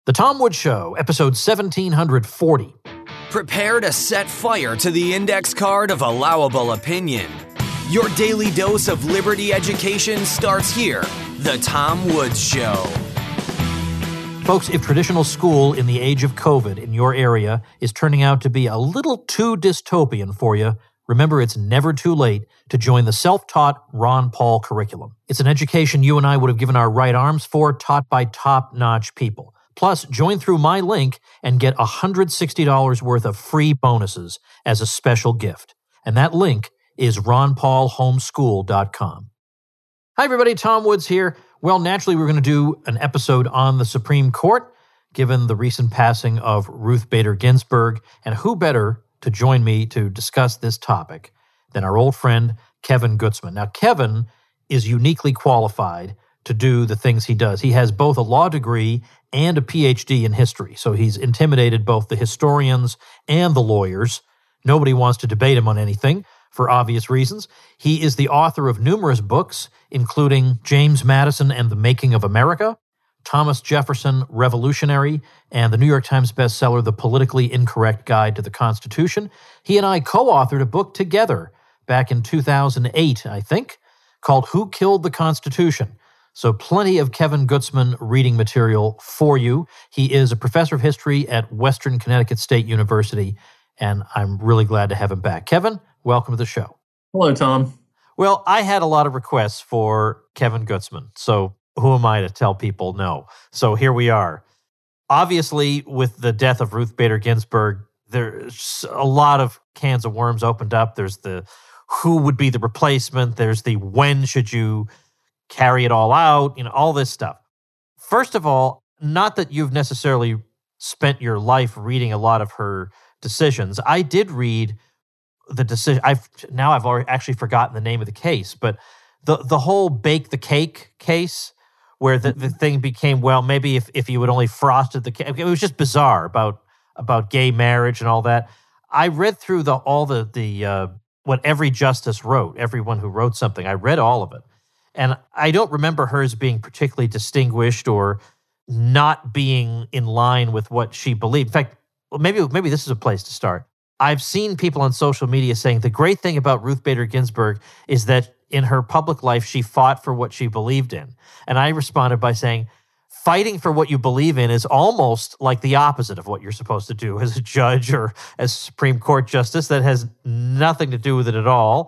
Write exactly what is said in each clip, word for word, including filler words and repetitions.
The Tom Woods Show, episode seventeen forty. Prepare to set fire to the index card of allowable opinion. Your daily dose of liberty education starts here. The Tom Woods Show. Folks, if traditional school in the age of COVID in your area is turning out to be a little too dystopian for you, remember it's never too late to join the self-taught Ron Paul curriculum. It's an education you and I would have given our right arms for, taught by top-notch people. Plus, join through my link and get one hundred sixty dollars worth of free bonuses as a special gift. And that link is ron paul homeschool dot com. Hi, everybody. Tom Woods here. Well, naturally, we're going to do an episode on the Supreme Court, given the recent passing of Ruth Bader Ginsburg. And who better to join me to discuss this topic than our old friend, Kevin Gutzman. Now, Kevin is uniquely qualified to do the things he does. He has both a law degree and a P H D in history, so he's intimidated both the historians and the lawyers. Nobody wants to debate him on anything, for obvious reasons. He is the author of numerous books, including James Madison and the Making of America, Thomas Jefferson, Revolutionary, and the New York Times bestseller, The Politically Incorrect Guide to the Constitution. He and I co-authored a book together back in two thousand eight, I think, called Who Killed the Constitution? So plenty of Kevin Gutzman reading material for you. He is a professor of history at Western Connecticut State University, and I'm really glad to have him back. Kevin, welcome to the show. Hello, Tom. Well, I had a lot of requests for Kevin Gutzman, so who am I to tell people no? So here we are. Obviously, with the death of Ruth Bader Ginsburg, there's a lot of cans of worms opened up. There's the who would be the replacement. There's the when should you carry it all out, you know, all this stuff. First of all, not that you've necessarily spent your life reading a lot of her decisions. I did read the decision. I've now I've already actually forgotten the name of the case, but the the whole bake the cake case, where the, the thing became, well, maybe if, if you would only frosted the cake, it was just bizarre about about gay marriage and all that. I read through the all the the uh, what every justice wrote, everyone who wrote something. I read all of it. And I don't remember hers being particularly distinguished or not being in line with what she believed. In fact, maybe maybe this is a place to start. I've seen people on social media saying the great thing about Ruth Bader Ginsburg is that in her public life, she fought for what she believed in. And I responded by saying, fighting for what you believe in is almost like the opposite of what you're supposed to do as a judge or as Supreme Court justice. That has nothing to do with it at all.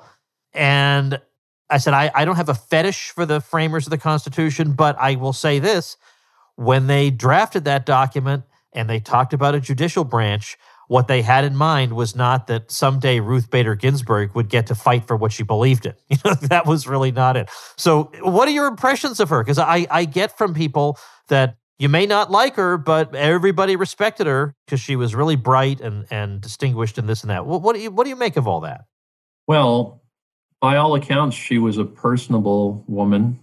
And I said, I, I don't have a fetish for the framers of the Constitution, but I will say this. When they drafted that document and they talked about a judicial branch, what they had in mind was not that someday Ruth Bader Ginsburg would get to fight for what she believed in. You know, that was really not it. So what are your impressions of her? Because I, I get from people that you may not like her, but everybody respected her because she was really bright and, and distinguished and this and that. What, what do you, what do you make of all that? Well, by all accounts, she was a personable woman,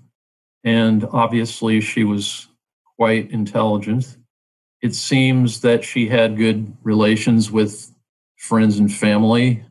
and obviously she was quite intelligent. It seems that she had good relations with friends and family,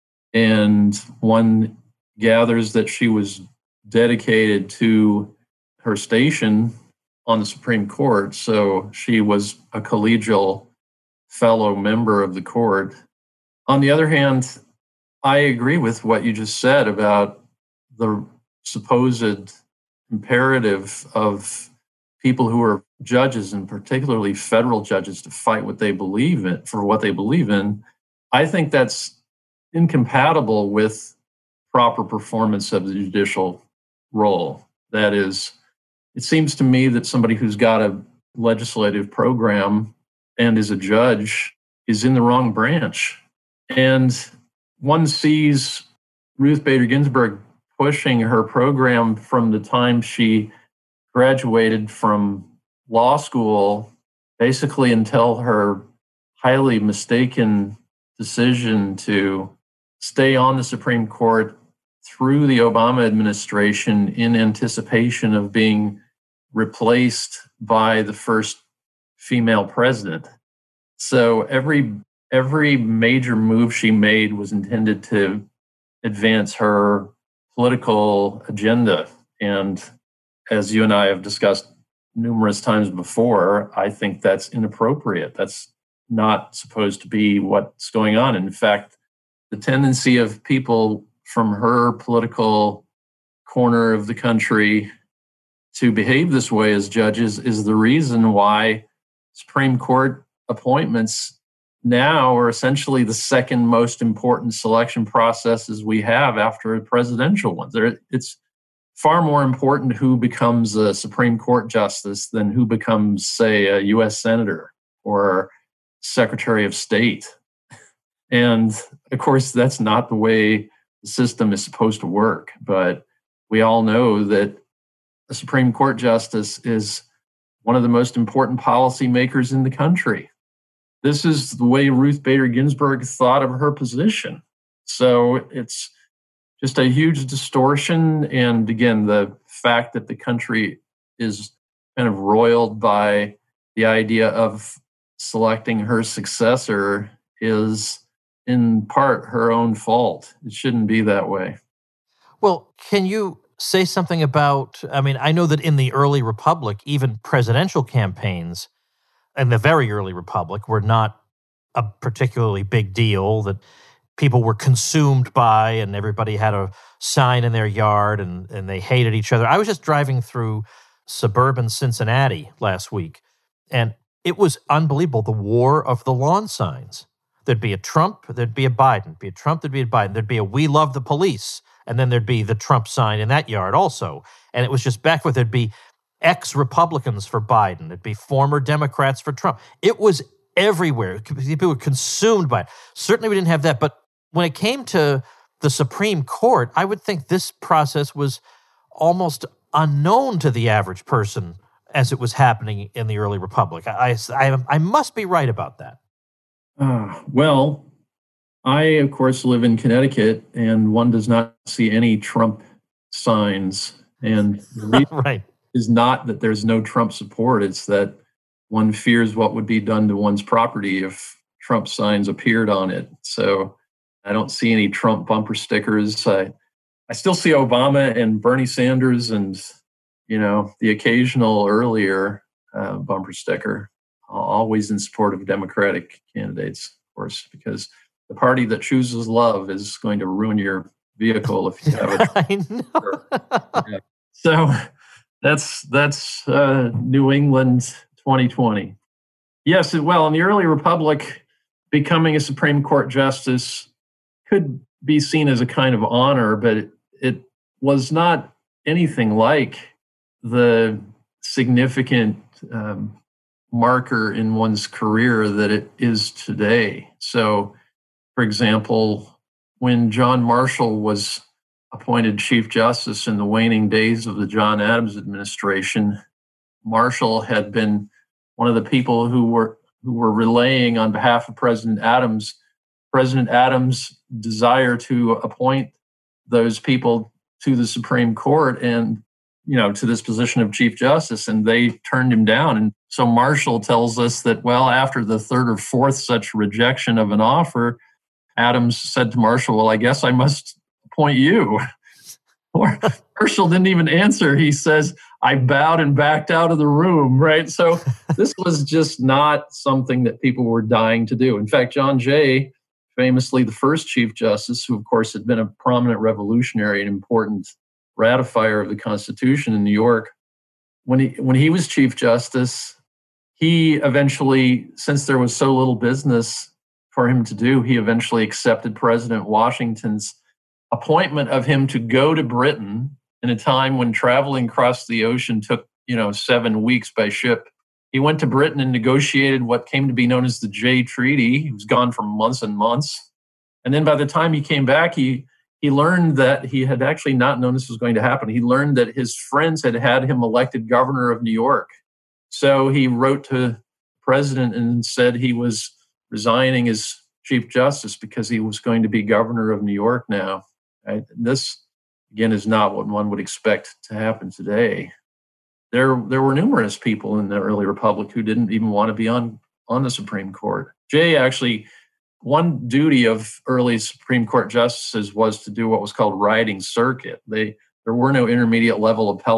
and one gathers that she was dedicated to her station on the Supreme Court, so she was a collegial fellow member of the court. On the other hand, I agree with what you just said about the supposed imperative of people who are judges, and particularly federal judges, to fight what they believe in for what they believe in. I think that's incompatible with proper performance of the judicial role. That is, it seems to me that somebody who's got a legislative program and is a judge is in the wrong branch. And one sees Ruth Bader Ginsburg pushing her program from the time she graduated from law school, basically until her highly mistaken decision to stay on the Supreme Court through the Obama administration in anticipation of being replaced by the first female president. So every every major move she made was intended to advance her political agenda. And as you and I have discussed numerous times before, I think that's inappropriate. That's not supposed to be what's going on. In fact, the tendency of people from her political corner of the country to behave this way as judges is the reason why Supreme Court appointments now are essentially the second most important selection processes we have after presidential ones. It's far more important who becomes a Supreme Court justice than who becomes, say, a U S senator or Secretary of State. And of course, that's not the way the system is supposed to work. But we all know that a Supreme Court justice is one of the most important policymakers in the country. This is the way Ruth Bader Ginsburg thought of her position. So it's just a huge distortion. And again, the fact that the country is kind of roiled by the idea of selecting her successor is in part her own fault. It shouldn't be that way. Well, can you say something about, I mean, I know that in the early republic, even presidential campaigns in the very early republic were not a particularly big deal, that people were consumed by and everybody had a sign in their yard and, and they hated each other. I was just driving through suburban Cincinnati last week, and it was unbelievable, the war of the lawn signs. There'd be a Trump, there'd be a Biden, there'd be a Trump, there'd be a Biden, there'd be a "We love the police," and then there'd be the Trump sign in that yard also. And it was just back with, there'd be ex-Republicans for Biden, there'd be former Democrats for Trump. It was everywhere. People were consumed by it. Certainly we didn't have that, but when it came to the Supreme Court, I would think this process was almost unknown to the average person as it was happening in the early republic. I, I, I must be right about that. Uh, well, I, of course, live in Connecticut, and one does not see any Trump signs. And the reason right. is not that there's no Trump support. It's that one fears what would be done to one's property if Trump signs appeared on it. So I don't see any Trump bumper stickers. I, I still see Obama and Bernie Sanders and, you know, the occasional earlier uh, bumper sticker, always in support of Democratic candidates, of course, because the party that chooses love is going to ruin your vehicle if you have it. I know. Yeah. So that's that's uh, New England twenty twenty. Yes, well, in the early republic, becoming a Supreme Court justice could be seen as a kind of honor, but it, it was not anything like the significant um, marker in one's career that it is today. So, for example, when John Marshall was appointed Chief Justice in the waning days of the John Adams administration, Marshall had been one of the people who were who were relaying on behalf of President Adams, President Adams' desire to appoint those people to the Supreme Court and, you know, to this position of Chief Justice, and they turned him down. And so Marshall tells us that, well, after the third or fourth such rejection of an offer, Adams said to Marshall, well, I guess I must appoint you. Or Marshall didn't even answer. He says, I bowed and backed out of the room, right? So this was just not something that people were dying to do. In fact, John Jay, famously the first Chief Justice, who of course had been a prominent revolutionary and important ratifier of the Constitution in New York, when he when he was Chief Justice, he eventually, since there was so little business for him to do, he eventually accepted President Washington's appointment of him to go to Britain in a time when traveling across the ocean took, you know, seven weeks by ship. He went to Britain and negotiated what came to be known as the Jay Treaty. He was gone for months and months. And then by the time he came back, he he learned that he had actually not known this was going to happen. He learned that his friends had had him elected governor of New York. So he wrote to the president and said he was resigning as Chief Justice because he was going to be governor of New York now. Right? This, again, is not what one would expect to happen today. There, there were numerous people in the early republic who didn't even want to be on, on the Supreme Court. Jay actually, one duty of early Supreme Court justices was to do what was called riding circuit. They, there were no intermediate level appellate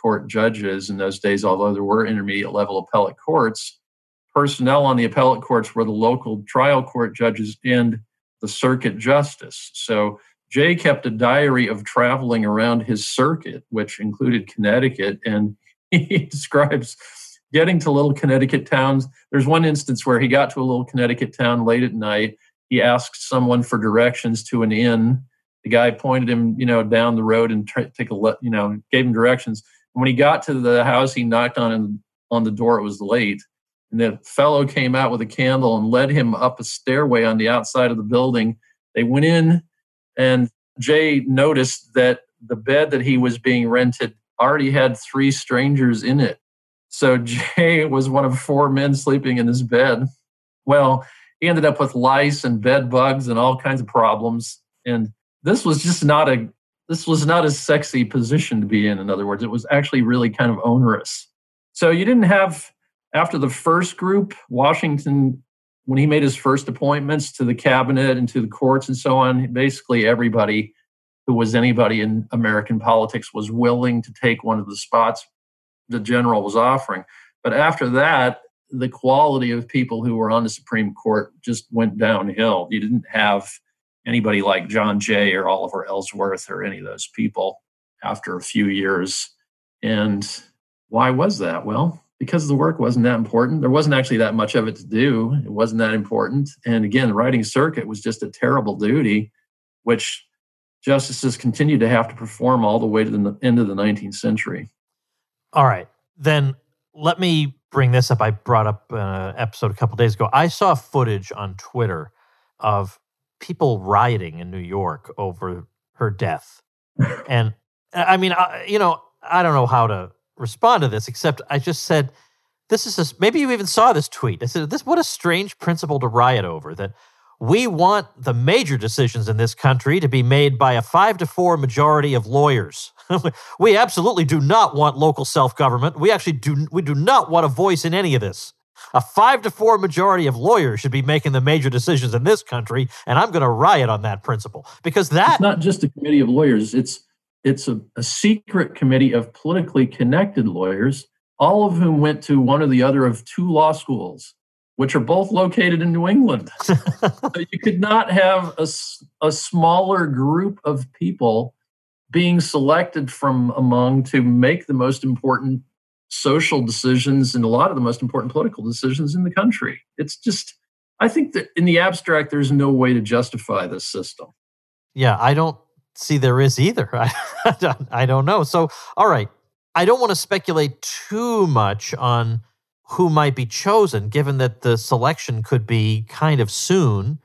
court judges in those days, although there were intermediate level appellate courts. Personnel on the appellate courts were the local trial court judges and the circuit justice. So Jay kept a diary of traveling around his circuit, which included Connecticut, and he describes getting to little Connecticut towns. There's one instance where he got to a little Connecticut town late at night. He asked someone for directions to an inn. The guy pointed him, you know, down the road and tried to take a, le- you know, gave him directions. And when he got to the house, he knocked on him, on the door. It was late. And the fellow came out with a candle and led him up a stairway on the outside of the building. They went in, and Jay noticed that the bed that he was being rented already had three strangers in it. So Jay was one of four men sleeping in his bed. Well, he ended up with lice and bed bugs and all kinds of problems. And this was just not a this was not a sexy position to be in. In other words, it was actually really kind of onerous. So you didn't have, after the first group, Washington, when he made his first appointments to the cabinet and to the courts and so on, basically everybody who was anybody in American politics was willing to take one of the spots the general was offering. But after that, the quality of people who were on the Supreme Court just went downhill. You didn't have anybody like John Jay or Oliver Ellsworth or any of those people after a few years. And why was that? Well, because the work wasn't that important. There wasn't actually that much of it to do. It wasn't that important. And again, the writing circuit was just a terrible duty, which justices continued to have to perform all the way to the end of the nineteenth century. All right. Then let me bring this up. I brought up an episode a couple days ago. I saw footage on Twitter of people rioting in New York over her death. And I mean, I, you know, I don't know how to respond to this, except I just said, this is a, maybe you even saw this tweet. I said, this, what a strange principle to riot over, that we want the major decisions in this country to be made by a five to four majority of lawyers. We absolutely do not want local self-government. We actually do, we do not want a voice in any of this. A five to four majority of lawyers should be making the major decisions in this country, and I'm going to riot on that principle. Because that... It's not just a committee of lawyers. It's it's a, a secret committee of politically connected lawyers, all of whom went to one or the other of two law schools, which are both located in New England. So you could not have a, a smaller group of people being selected from among to make the most important social decisions and a lot of the most important political decisions in the country. It's just, I think that in the abstract, there's no way to justify this system. Yeah, I don't see there is either. I, don't, I don't know. So, all right, I don't want to speculate too much on who might be chosen, given that the selection could be kind of soon,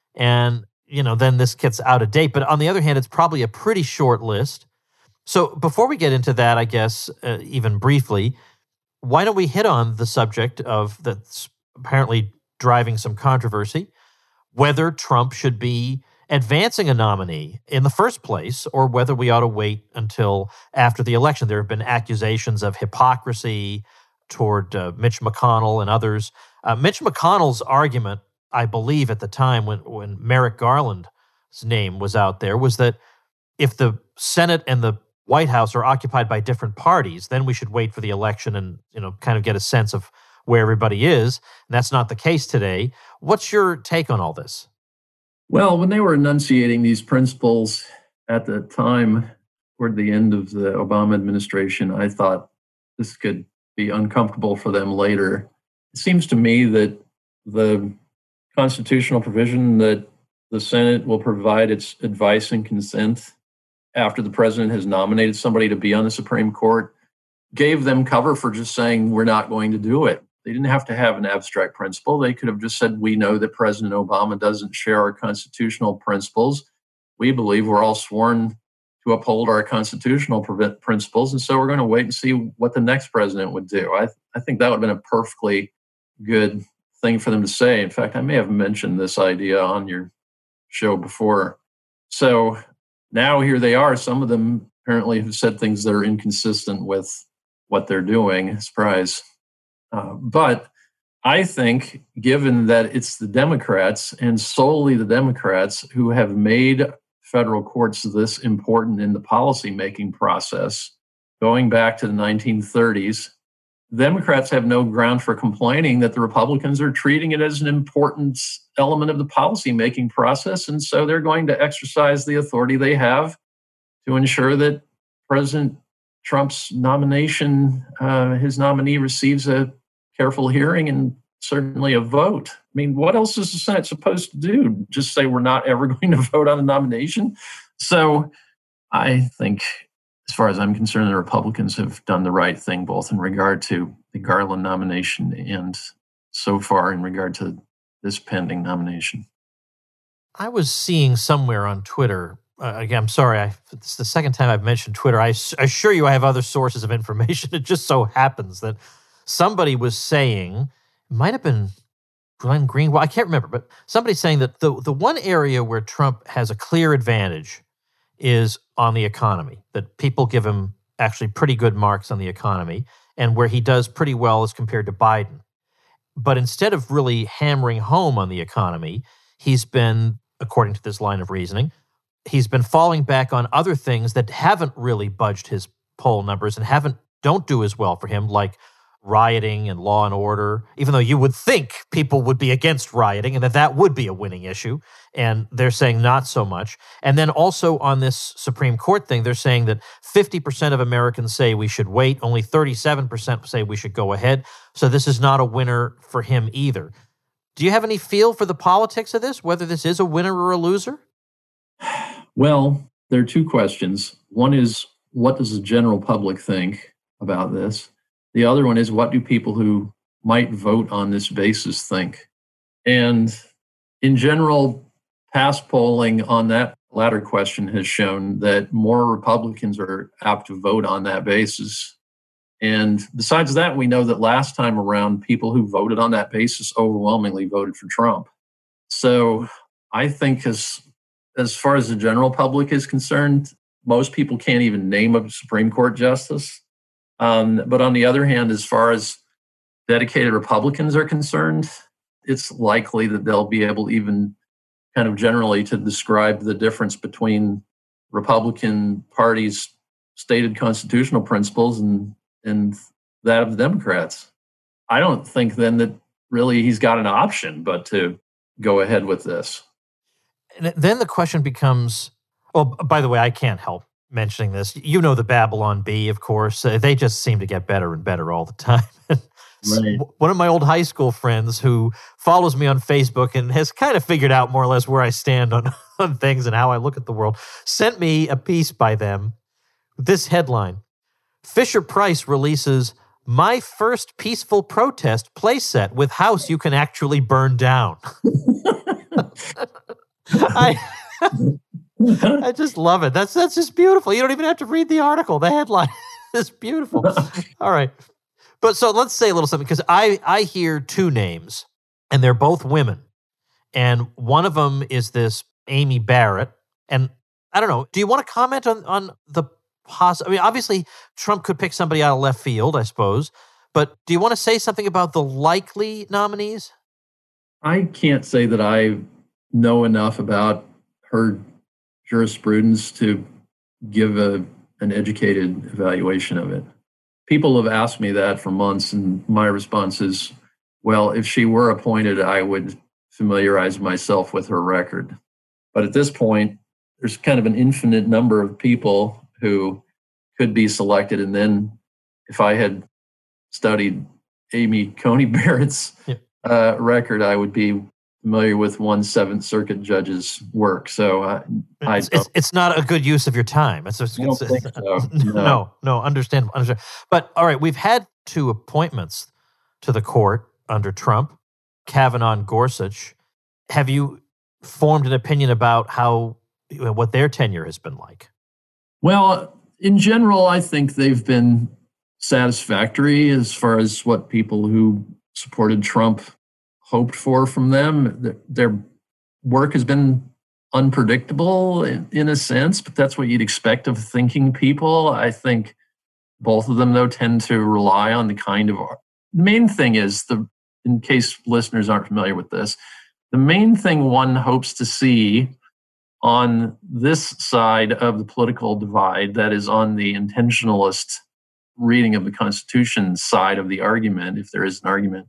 and you know, then this gets out of date. But on the other hand, it's probably a pretty short list. So before we get into that, I guess, uh, even briefly, why don't we hit on the subject of that's apparently driving some controversy, whether Trump should be advancing a nominee in the first place, or whether we ought to wait until after the election. There have been accusations of hypocrisy toward uh, Mitch McConnell and others. Uh, Mitch McConnell's argument, I believe at the time when, when Merrick Garland's name was out there, was that if the Senate and the White House are occupied by different parties, then we should wait for the election and, you know, kind of get a sense of where everybody is. And that's not the case today. What's your take on all this? Well, when they were enunciating these principles at the time, toward the end of the Obama administration, I thought this could be uncomfortable for them later. It seems to me that the constitutional provision that the Senate will provide its advice and consent after the president has nominated somebody to be on the Supreme Court gave them cover for just saying, we're not going to do it. They didn't have to have an abstract principle. They could have just said, we know that President Obama doesn't share our constitutional principles. We believe we're all sworn to uphold our constitutional principles, and so we're going to wait and see what the next president would do. I, I think that would have been a perfectly good thing for them to say. In fact, I may have mentioned this idea on your show before. So now here they are. Some of them apparently have said things that are inconsistent with what they're doing. Surprise. Uh, but I think, given that it's the Democrats and solely the Democrats who have made federal courts this important in the policymaking process, going back to the nineteen thirties. Democrats have no ground for complaining that the Republicans are treating it as an important element of the policymaking process. And so they're going to exercise the authority they have to ensure that President Trump's nomination, uh, his nominee receives a careful hearing and certainly a vote. I mean, what else is the Senate supposed to do? Just say we're not ever going to vote on a nomination? So I think, as far as I'm concerned, the Republicans have done the right thing, both in regard to the Garland nomination and so far in regard to this pending nomination. I was seeing somewhere on Twitter, uh, again, I'm sorry, I, it's the second time I've mentioned Twitter. I s- assure you I have other sources of information. It just so happens that somebody was saying, it might have been Glenn Greenwald, I can't remember, but somebody saying that the, the one area where Trump has a clear advantage is on the economy, that people give him actually pretty good marks on the economy, and where he does pretty well as compared to Biden. But instead of really hammering home on the economy, he's been, according to this line of reasoning, he's been falling back on other things that haven't really budged his poll numbers and haven't don't do as well for him, like rioting and law and order, even though you would think people would be against rioting and that that would be a winning issue. And they're saying not so much. And then also on this Supreme Court thing, they're saying that fifty percent of Americans say we should wait. Only thirty-seven percent say we should go ahead. So this is not a winner for him either. Do you have any feel for the politics of this, whether this is a winner or a loser? Well, there are two questions. One is, what does the general public think about this? The other one is, what do people who might vote on this basis think? And in general, past polling on that latter question has shown that more Republicans are apt to vote on that basis. And besides that, we know that last time around, people who voted on that basis overwhelmingly voted for Trump. So I think as, as far as the general public is concerned, most people can't even name a Supreme Court justice. Um, but on the other hand, as far as dedicated Republicans are concerned, it's likely that they'll be able even kind of generally to describe the difference between Republican Party's stated constitutional principles and, and that of the Democrats. I don't think then that really he's got an option but to go ahead with this. And then the question becomes, oh, by the way, I can't help mentioning this. You know the Babylon Bee, of course. Uh, they just seem to get better and better all the time. Right. One of my old high school friends who follows me on Facebook and has kind of figured out more or less where I stand on, on things and how I look at the world, sent me a piece by them. This headline: Fisher-Price releases My First Peaceful Protest playset with house you can actually burn down. I I just love it. That's that's just beautiful. You don't even have to read the article. The headline is beautiful. All right. But so let's say a little something, because I, I hear two names, and they're both women. And one of them is this Amy Barrett. And I don't know, do you want to comment on, on the poss- I mean, obviously, Trump could pick somebody out of left field, I suppose. But do you want to say something about the likely nominees? I can't say that I know enough about her jurisprudence to give a, an educated evaluation of it. People have asked me that for months, and my response is, well, if she were appointed, I would familiarize myself with her record. But at this point, there's kind of an infinite number of people who could be selected. And then if I had studied Amy Coney Barrett's yeah. uh, record, I would be familiar with one Seventh Circuit judge's work. So uh, I it's, it's, it's not a good use of your time. It's, it's, I don't it's, think so. No. no, no, understand, understand. But all right, we've had two appointments to the court under Trump, Kavanaugh and Gorsuch. Have you formed an opinion about how what their tenure has been like? Well, in general, I think they've been satisfactory as far as what people who supported Trump hoped for from them. Their work has been unpredictable in, in a sense, but that's what you'd expect of thinking people. I think both of them, though, tend to rely on the kind of... The main thing is, the in case listeners aren't familiar with this, the main thing one hopes to see on this side of the political divide, that is on the intentionalist reading of the Constitution side of the argument, if there is an argument,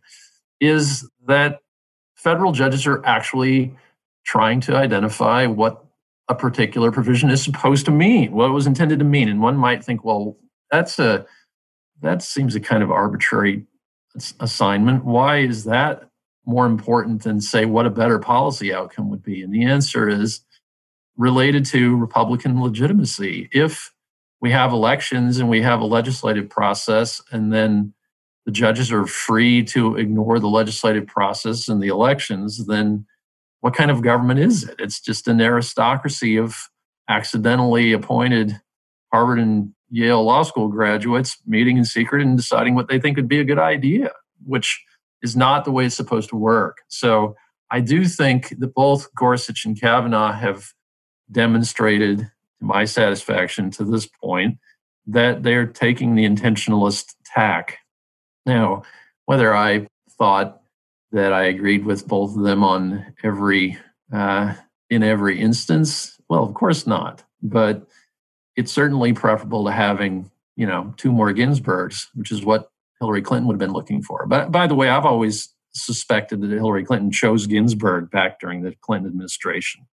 is that federal judges are actually trying to identify what a particular provision is supposed to mean, what it was intended to mean. And one might think, well, that's a that seems a kind of arbitrary assignment. Why is that more important than, say, what a better policy outcome would be? And the answer is related to Republican legitimacy. If we have elections and we have a legislative process, and then the judges are free to ignore the legislative process and the elections, then what kind of government is it? It's just an aristocracy of accidentally appointed Harvard and Yale Law School graduates meeting in secret and deciding what they think would be a good idea, which is not the way it's supposed to work. So I do think that both Gorsuch and Kavanaugh have demonstrated, to my satisfaction to this point, that they're taking the intentionalist tack. Now, whether I thought that I agreed with both of them on every uh, in every instance, well, of course not. But it's certainly preferable to having, you know, two more Ginsburgs, which is what Hillary Clinton would have been looking for. But by the way, I've always suspected that Hillary Clinton chose Ginsburg back during the Clinton administration.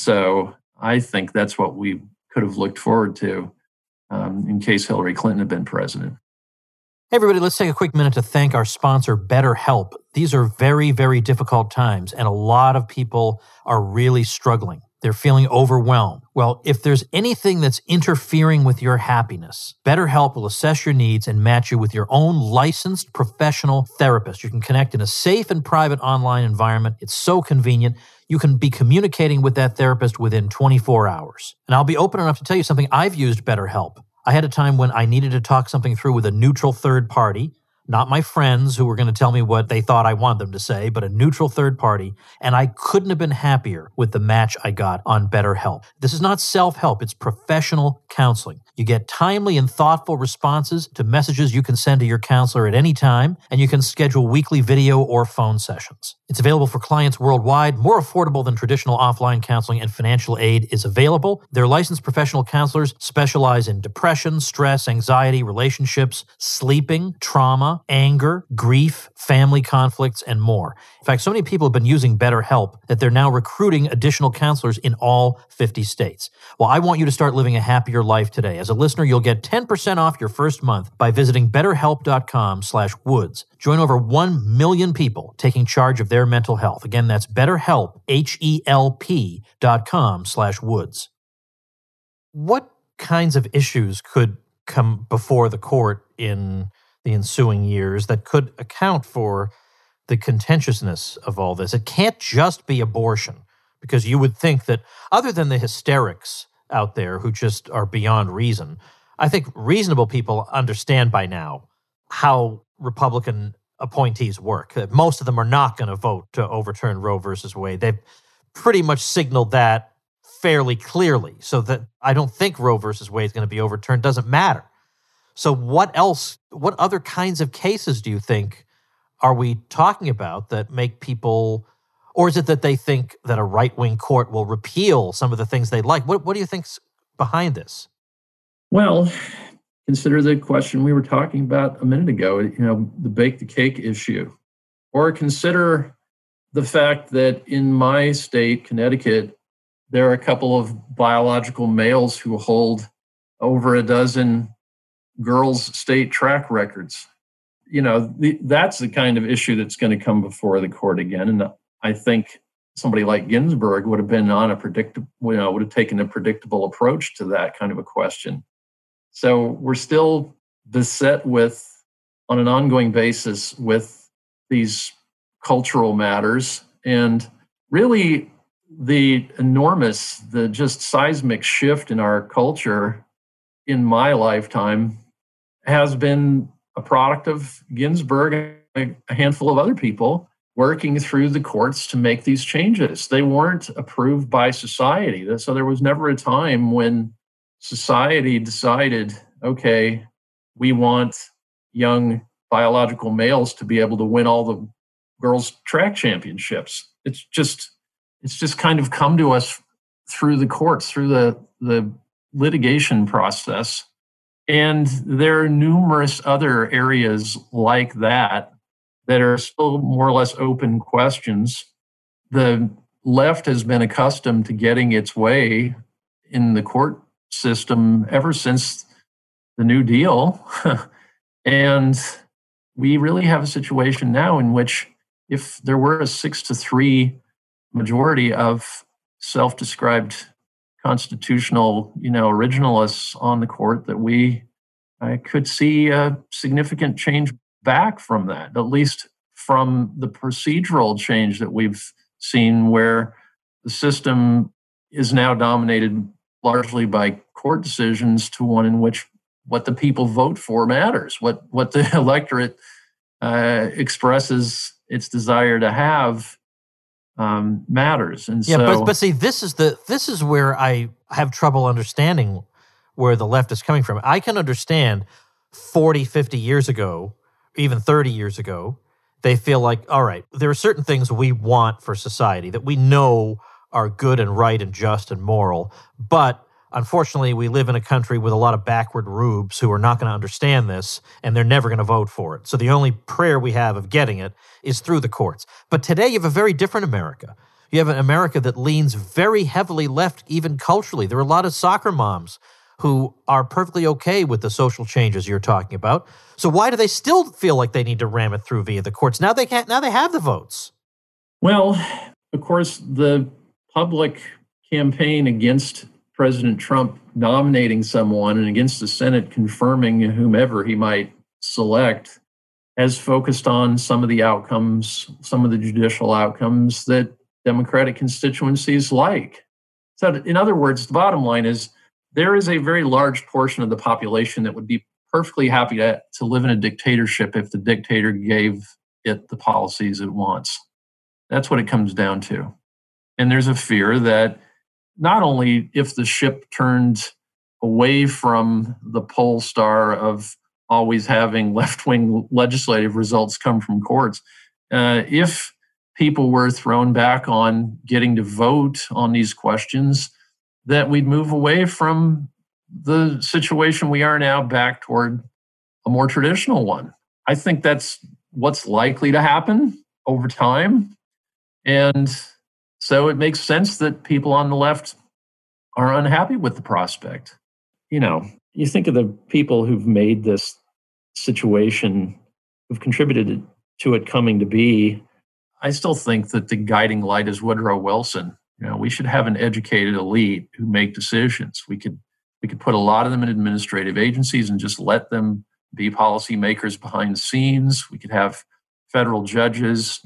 So I think that's what we could have looked forward to um, in case Hillary Clinton had been president. Hey, everybody, let's take a quick minute to thank our sponsor, BetterHelp. These are very, very difficult times, and a lot of people are really struggling. They're feeling overwhelmed. Well, if there's anything that's interfering with your happiness, BetterHelp will assess your needs and match you with your own licensed professional therapist. You can connect in a safe and private online environment. It's so convenient. You can be communicating with that therapist within twenty-four hours. And I'll be open enough to tell you something. I've used BetterHelp. I had a time when I needed to talk something through with a neutral third party, not my friends who were going to tell me what they thought I wanted them to say, but a neutral third party, and I couldn't have been happier with the match I got on BetterHelp. This is not self-help, it's professional counseling. You get timely and thoughtful responses to messages you can send to your counselor at any time, and you can schedule weekly video or phone sessions. It's available for clients worldwide, more affordable than traditional offline counseling, and financial aid is available. Their licensed professional counselors specialize in depression, stress, anxiety, relationships, sleeping, trauma, anger, grief, family conflicts, and more. In fact, so many people have been using BetterHelp that they're now recruiting additional counselors in all fifty states. Well, I want you to start living a happier life today. As a listener, you'll get ten percent off your first month by visiting betterhelp.com slash woods. Join over one million people taking charge of their mental health. Again, that's betterhelp, H-E-L-P dot com slash woods. What kinds of issues could come before the court in the ensuing years that could account for the contentiousness of all this? It can't just be abortion, because you would think that other than the hysterics out there who just are beyond reason, I think reasonable people understand by now how Republican appointees work. That most of them are not going to vote to overturn Roe versus Wade. They've pretty much signaled that fairly clearly, so that I don't think Roe versus Wade is going to be overturned. Doesn't matter. So what else, what other kinds of cases do you think are we talking about that make people, or is it that they think that a right-wing court will repeal some of the things they like? What, what do you think's behind this? Well, consider the question we were talking about a minute ago, you know, the bake the cake issue. Or consider the fact that in my state, Connecticut, there are a couple of biological males who hold over a dozen girls' state track records. You know, the, that's the kind of issue that's going to come before the court again. And I think somebody like Ginsburg would have been on a predictable, you know, would have taken a predictable approach to that kind of a question. So we're still beset with, on an ongoing basis, with these cultural matters. And really, the enormous, the just seismic shift in our culture in my lifetime has been a product of Ginsburg and a handful of other people working through the courts to make these changes. They weren't approved by society. So there was never a time when society decided, okay, we want young biological males to be able to win all the girls' track championships. It's just, it's just kind of come to us through the courts, through the, the litigation process. And there are numerous other areas like that that are still more or less open questions. The left has been accustomed to getting its way in the court system ever since the New Deal. And we really have a situation now in which if there were a six to three majority of self-described constitutional, you know, originalists on the court, that we I could see a significant change back from that, at least from the procedural change that we've seen, where the system is now dominated largely by court decisions, to one in which what the people vote for matters, what what the electorate uh, expresses its desire to have um, matters. And yeah, so, but but see, this is the this is where I have trouble understanding where the left is coming from. I can understand forty, fifty years ago, even thirty years ago, they feel like, all right, there are certain things we want for society that we know are good and right and just and moral, but unfortunately, we live in a country with a lot of backward rubes who are not going to understand this, and they're never going to vote for it. So the only prayer we have of getting it is through the courts. But today you have a very different America. You have an America that leans very heavily left, even culturally. There are a lot of soccer moms who are perfectly okay with the social changes you're talking about. So why do they still feel like they need to ram it through via the courts? Now they can't. Now they have the votes. Well, of course, the public campaign against President Trump nominating someone and against the Senate confirming whomever he might select has focused on some of the outcomes, some of the judicial outcomes that Democratic constituencies like. So in other words, the bottom line is there is a very large portion of the population that would be perfectly happy to, to live in a dictatorship if the dictator gave it the policies it wants. That's what it comes down to. And there's a fear that not only if the ship turned away from the pole star of always having left-wing legislative results come from courts, uh, if people were thrown back on getting to vote on these questions, that we'd move away from the situation we are now back toward a more traditional one. I think that's what's likely to happen over time. And so it makes sense that people on the left are unhappy with the prospect. You know, you think of the people who've made this situation, who've contributed to it coming to be. I still think that the guiding light is Woodrow Wilson. You know, we should have an educated elite who make decisions. We could we could put a lot of them in administrative agencies and just let them be policymakers behind the scenes. We could have federal judges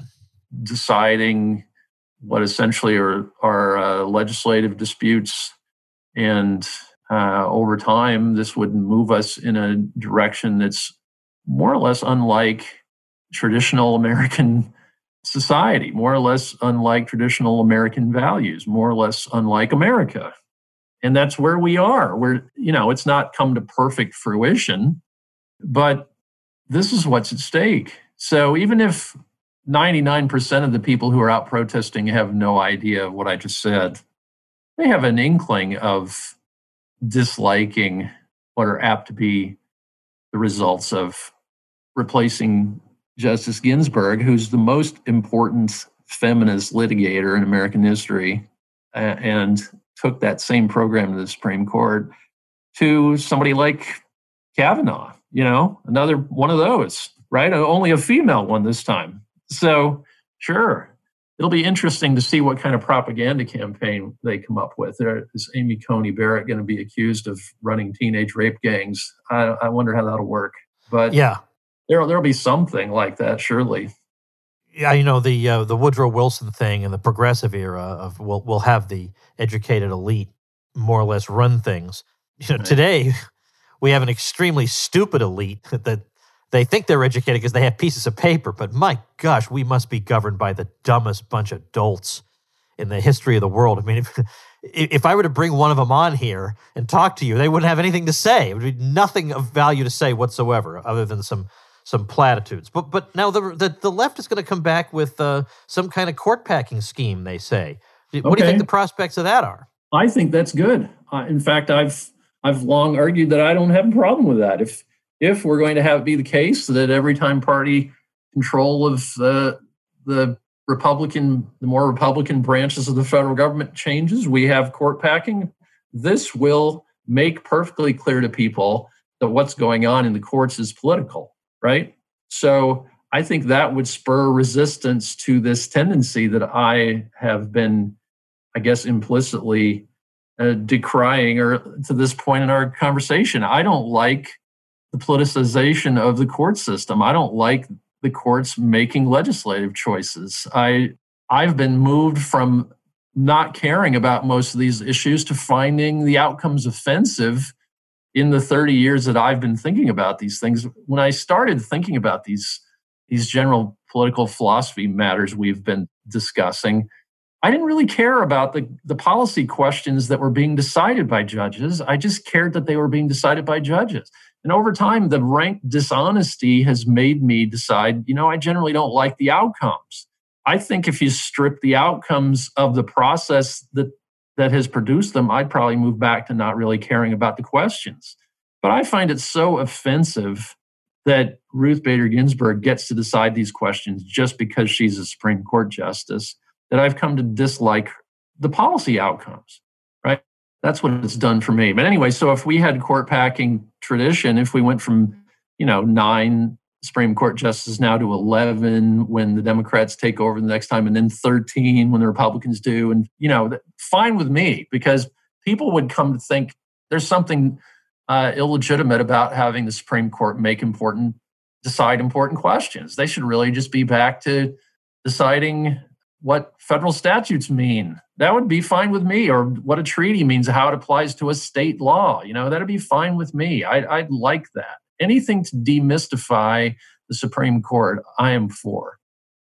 deciding what essentially are, are uh, legislative disputes. And uh, over time, this would move us in a direction that's more or less unlike traditional American society, more or less unlike traditional American values, more or less unlike America. And that's where we are. We're, you know, it's not come to perfect fruition, but this is what's at stake. So even if ninety-nine percent of the people who are out protesting have no idea of what I just said, they have an inkling of disliking what are apt to be the results of replacing Justice Ginsburg, who's the most important feminist litigator in American history, uh, and took that same program to the Supreme Court, to somebody like Kavanaugh, you know, another one of those, right? Only a female one this time. So, sure, it'll be interesting to see what kind of propaganda campaign they come up with. There is Amy Coney Barrett going to be accused of running teenage rape gangs? I, I wonder how that'll work. But yeah, there there'll be something like that, surely. Yeah, you know, the uh, the Woodrow Wilson thing and the progressive era of we'll we'll have the educated elite more or less run things. You know, right. Today we have an extremely stupid elite that they think they're educated because they have pieces of paper, but my gosh, we must be governed by the dumbest bunch of dolts in the history of the world. I mean, if, if I were to bring one of them on here and talk to you, they wouldn't have anything to say. It would be nothing of value to say whatsoever other than some some platitudes. But but now the the, the left is going to come back with uh, some kind of court packing scheme, they say. What okay. do you think the prospects of that are? I think that's good. Uh, in fact, I've I've long argued that I don't have a problem with that. If if we're going to have it be the case that every time party control of the the Republican, the more Republican branches of the federal government changes, we have court packing. This will make perfectly clear to people that what's going on in the courts is political, right? So I think that would spur resistance to this tendency that I have been, I guess, implicitly uh, decrying, or to this point in our conversation. I don't like the politicization of the court system. I don't like the courts making legislative choices. I I've been moved from not caring about most of these issues to finding the outcomes offensive in the thirty years that I've been thinking about these things. When I started thinking about these these general political philosophy matters we've been discussing, I didn't really care about the, the policy questions that were being decided by judges. I just cared that they were being decided by judges. And over time, the rank dishonesty has made me decide, you know, I generally don't like the outcomes. I think if you strip the outcomes of the process that, that has produced them, I'd probably move back to not really caring about the questions. But I find it so offensive that Ruth Bader Ginsburg gets to decide these questions just because she's a Supreme Court justice that I've come to dislike the policy outcomes, right? That's what it's done for me. But anyway, so if we had court packing tradition, if we went from, you know, nine Supreme Court justices now to eleven when the Democrats take over the next time, and then thirteen when the Republicans do, and, you know, fine with me, because people would come to think there's something uh, illegitimate about having the Supreme Court make important, decide important questions. They should really just be back to deciding what federal statutes mean. That would be fine with me, or what a treaty means, how it applies to a state law. You know, that'd be fine with me. I, I'd like that. Anything to demystify the Supreme Court, I am for.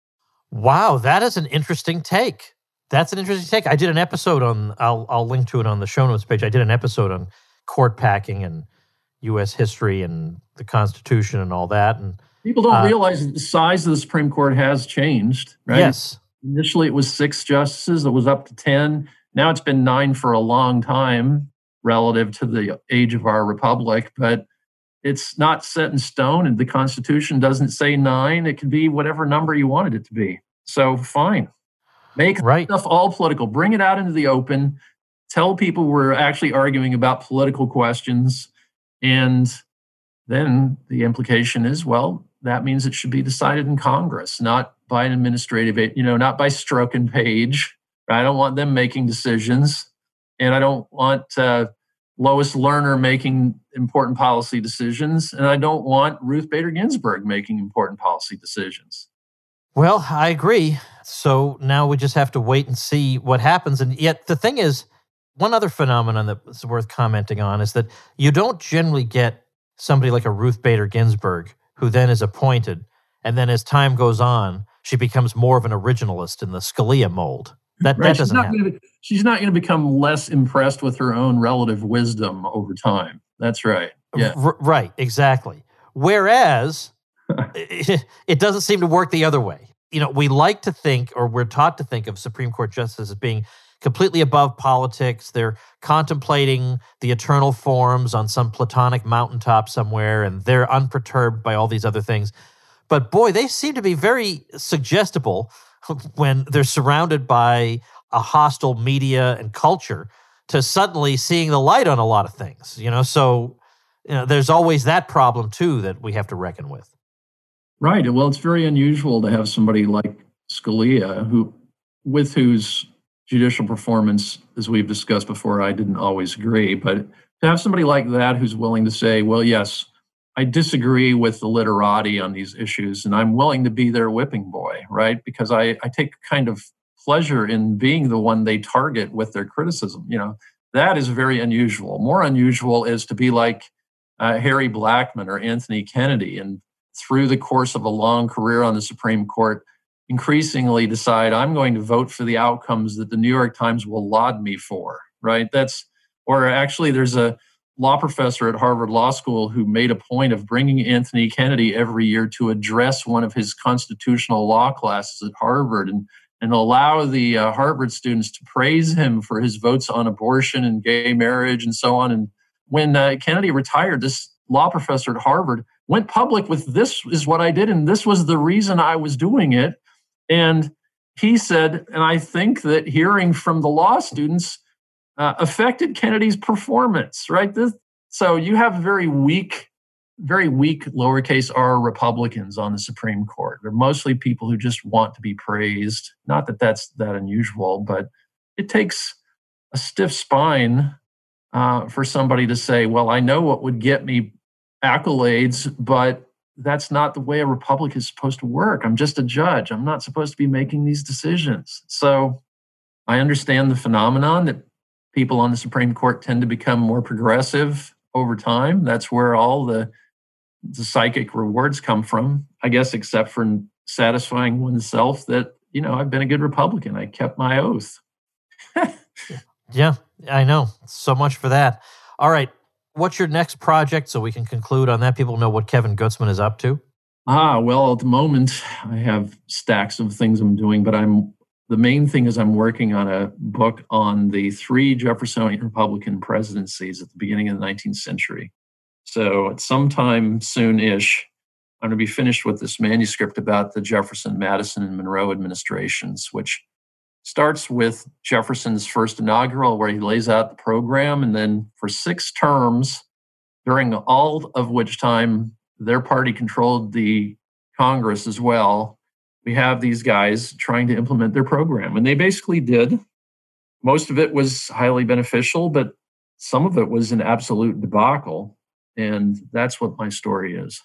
Wow, that is an interesting take. That's an interesting take. I did an episode on, I'll I'll link to it on the show notes page. I did an episode on court packing and U S history and the Constitution and all that. And people don't uh, realize that the size of the Supreme Court has changed, right? Yes. Initially, it was six justices. It was up to ten. Now it's been nine for a long time relative to the age of our republic. But it's not set in stone, and the Constitution doesn't say nine. It can be whatever number you wanted it to be. So fine. Make right. stuff all political. Bring it out into the open. Tell people we're actually arguing about political questions. And then the implication is, well, that means it should be decided in Congress, not by an administrative, you know, not by Strzok and Page. I don't want them making decisions. And I don't want uh, Lois Lerner making important policy decisions. And I don't want Ruth Bader Ginsburg making important policy decisions. Well, I agree. So now we just have to wait and see what happens. And yet the thing is, one other phenomenon that's worth commenting on is that you don't generally get somebody like a Ruth Bader Ginsburg who then is appointed, and then as time goes on, she becomes more of an originalist in the Scalia mold. That, right. that doesn't she's happen. Gonna, she's not going to become less impressed with her own relative wisdom over time. That's right. Yeah. R- right, exactly. Whereas it, it doesn't seem to work the other way. You know, we like to think, or we're taught to think of Supreme Court justices as being completely above politics. They're contemplating the eternal forms on some platonic mountaintop somewhere, and they're unperturbed by all these other things. But boy, they seem to be very suggestible when they're surrounded by a hostile media and culture to suddenly seeing the light on a lot of things. You know, so you know, there's always that problem too that we have to reckon with. Right. Well, it's very unusual to have somebody like Scalia, who, with whose judicial performance, as we've discussed before, I didn't always agree, but to have somebody like that who's willing to say, well, yes, I disagree with the literati on these issues, and I'm willing to be their whipping boy, right? Because I, I take kind of pleasure in being the one they target with their criticism. You know, that is very unusual. More unusual is to be like uh, Harry Blackmun or Anthony Kennedy, and through the course of a long career on the Supreme Court, increasingly decide I'm going to vote for the outcomes that the New York Times will laud me for, right? That's, or actually there's a law professor at Harvard Law School who made a point of bringing Anthony Kennedy every year to address one of his constitutional law classes at Harvard and, and allow the uh, Harvard students to praise him for his votes on abortion and gay marriage and so on. And when uh, Kennedy retired, this law professor at Harvard went public with, this is what I did, and this was the reason I was doing it. And he said, and I think that hearing from the law students uh, affected Kennedy's performance, right? This, so you have very weak, very weak lowercase r Republicans on the Supreme Court. They're mostly people who just want to be praised. Not that that's that unusual, but it takes a stiff spine uh, for somebody to say, well, I know what would get me accolades, but that's not the way a republic is supposed to work. I'm just a judge. I'm not supposed to be making these decisions. So I understand the phenomenon that people on the Supreme Court tend to become more progressive over time. That's where all the, the psychic rewards come from, I guess, except for satisfying oneself that, you know, I've been a good Republican. I kept my oath. Yeah, I know. So much for that. All right. What's your next project so we can conclude on that? People know what Kevin Gutzman is up to. Ah, well, at the moment, I have stacks of things I'm doing, but I'm the main thing is I'm working on a book on the three Jeffersonian Republican presidencies at the beginning of the nineteenth century. So at some time soon-ish, I'm going to be finished with this manuscript about the Jefferson, Madison, and Monroe administrations, which starts with Jefferson's first inaugural, where he lays out the program, and then for six terms, during all of which time their party controlled the Congress as well, we have these guys trying to implement their program. And they basically did. Most of it was highly beneficial, but some of it was an absolute debacle. And that's what my story is.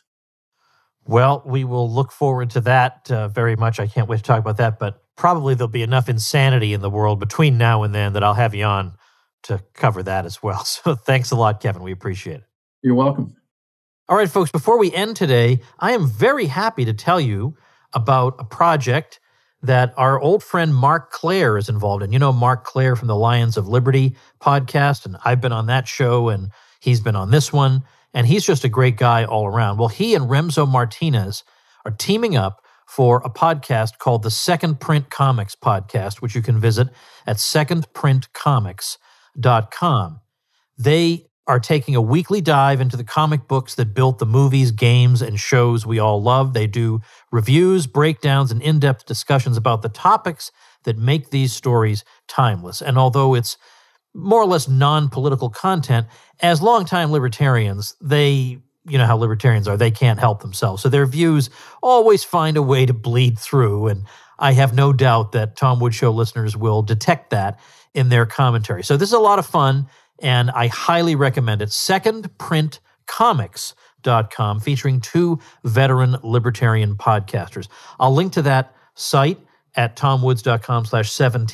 Well, we will look forward to that uh, very much. I can't wait to talk about that, but probably there'll be enough insanity in the world between now and then that I'll have you on to cover that as well. So thanks a lot, Kevin. We appreciate it. You're welcome. All right, folks, before we end today, I am very happy to tell you about a project that our old friend Mark Claire is involved in. You know Mark Claire from the Lions of Liberty podcast, and I've been on that show, and he's been on this one, and he's just a great guy all around. Well, he and Remzo Martinez are teaming up for a podcast called the Second Print Comics Podcast, which you can visit at second print comics dot com. They are taking a weekly dive into the comic books that built the movies, games, and shows we all love. They do reviews, breakdowns, and in-depth discussions about the topics that make these stories timeless. And although it's more or less non-political content, as longtime libertarians, they, you know how libertarians are, they can't help themselves. So their views always find a way to bleed through, and I have no doubt that Tom Woods Show listeners will detect that in their commentary. So this is a lot of fun, and I highly recommend it. second print comics dot com, featuring two veteran libertarian podcasters. I'll link to that site at tomwoods.com slash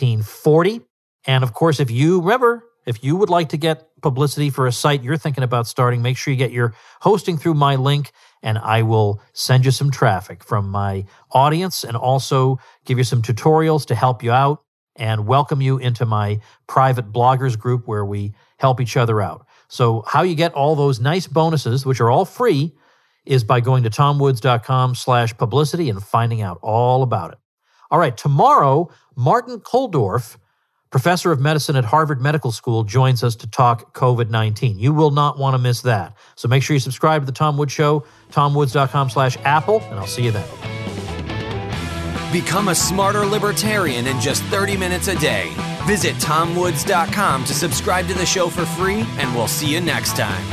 1740. And of course, if you, remember, if you would like to get publicity for a site you're thinking about starting, make sure you get your hosting through my link, and I will send you some traffic from my audience and also give you some tutorials to help you out and welcome you into my private bloggers group where we help each other out. So how you get all those nice bonuses, which are all free, is by going to tomwoods.com slash publicity and finding out all about it. All right, tomorrow, Martin Kulldorff, professor of medicine at Harvard Medical School, joins us to talk covid nineteen. You will not want to miss that. So make sure you subscribe to The Tom Woods Show, tomwoods.com slash Apple, and I'll see you then. Become a smarter libertarian in just thirty minutes a day. Visit tom woods dot com to subscribe to the show for free, and we'll see you next time.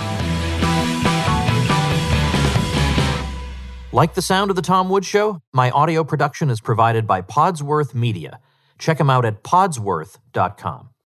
Like the sound of The Tom Woods Show? My audio production is provided by Podsworth Media. Check them out at podsworth dot com.